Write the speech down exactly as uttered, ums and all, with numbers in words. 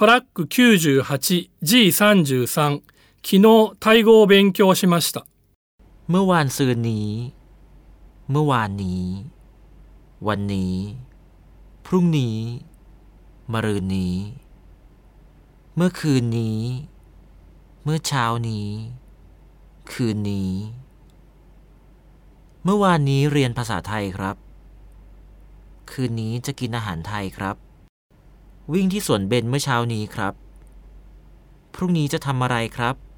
トラック きゅうじゅうはちジーさんじゅうさん 昨日タイ語を勉強しました。 เมื่อวานซืนนี้เมื่อวานนี้วันนี้พรุ่งนี้มะรืนนี้เมื่อคืนนี้เมื่อเช้านี้คืนนี้เมื่อวานนี้เรียนภาษาไทยครับคืนนี้จะกินอาหารไทยครับวิ่งที่สวนเบญเมื่อเช้านี้ครับพรุ่งนี้จะทำอะไรครับ